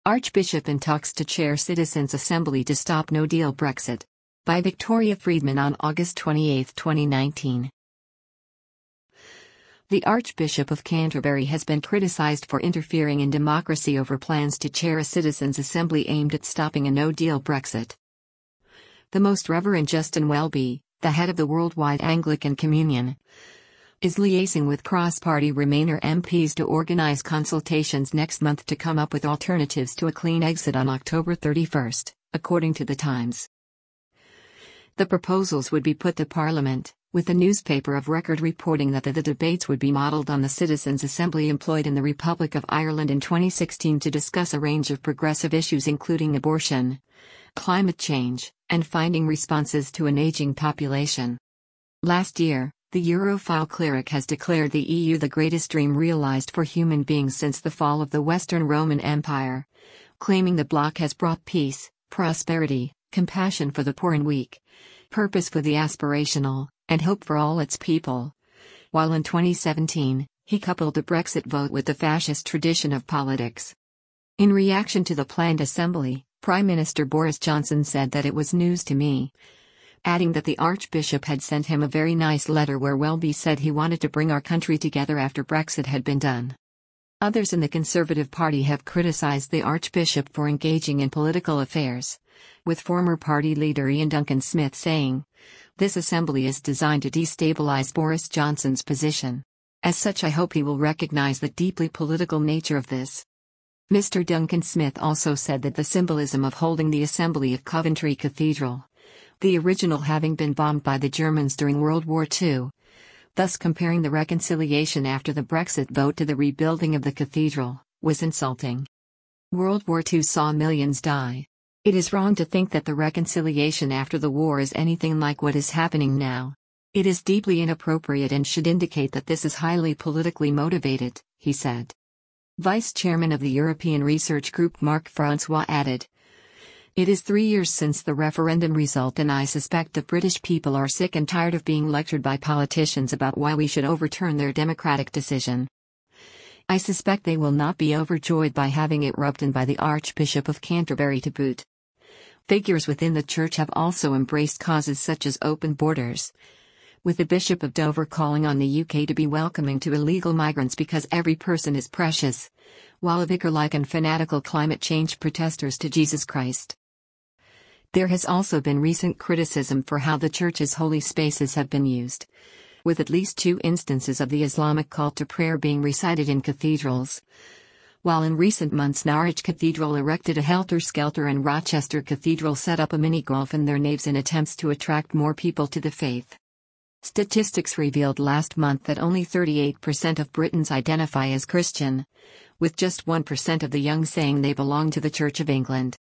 Archbishop in talks to chair Citizens' Assembly to stop no-deal Brexit. By Victoria Friedman on August 28, 2019. The Archbishop of Canterbury has been criticised for interfering in democracy over plans to chair a Citizens' Assembly aimed at stopping a no-deal Brexit. The Most Reverend Justin Welby, the head of the Worldwide Anglican Communion, is liaising with cross-party Remainer MPs to organise consultations next month to come up with alternatives to a clean exit on October 31, according to The Times. The proposals would be put to Parliament, with the newspaper of record reporting that the debates would be modelled on the Citizens' Assembly employed in the Republic of Ireland in 2016 to discuss a range of progressive issues including abortion, climate change, and finding responses to an ageing population. Last year, the Europhile cleric has declared the EU the greatest dream realized for human beings since the fall of the Western Roman Empire, claiming the bloc has brought peace, prosperity, compassion for the poor and weak, purpose for the aspirational, and hope for all its people. While in 2017, he coupled the Brexit vote with the fascist tradition of politics. In reaction to the planned assembly, Prime Minister Boris Johnson said that it was news to me, adding that the Archbishop had sent him a very nice letter where Welby said he wanted to bring our country together after Brexit had been done. Others in the Conservative Party have criticised the Archbishop for engaging in political affairs, with former party leader Ian Duncan Smith saying, "This assembly is designed to destabilise Boris Johnson's position. As such, I hope he will recognise the deeply political nature of this." Mr. Duncan Smith also said that the symbolism of holding the assembly at Coventry Cathedral, the original having been bombed by the Germans during World War II, thus comparing the reconciliation after the Brexit vote to the rebuilding of the cathedral, was insulting. World War II saw millions die. It is wrong to think that the reconciliation after the war is anything like what is happening now. It is deeply inappropriate and should indicate that this is highly politically motivated, he said. Vice Chairman of the European Research Group Marc Francois added, "It is 3 years since the referendum result and I suspect the British people are sick and tired of being lectured by politicians about why we should overturn their democratic decision. I suspect they will not be overjoyed by having it rubbed in by the Archbishop of Canterbury to boot." Figures within the Church have also embraced causes such as open borders, with the Bishop of Dover calling on the UK to be welcoming to illegal migrants because every person is precious, while a vicar likened fanatical climate change protesters to Jesus Christ. There has also been recent criticism for how the Church's holy spaces have been used, with at least 2 instances of the Islamic call to prayer being recited in cathedrals. While in recent months Norwich Cathedral erected a helter-skelter and Rochester Cathedral set up a mini-golf in their naves in attempts to attract more people to the faith. Statistics revealed last month that only 38% of Britons identify as Christian, with just 1% of the young saying they belong to the Church of England.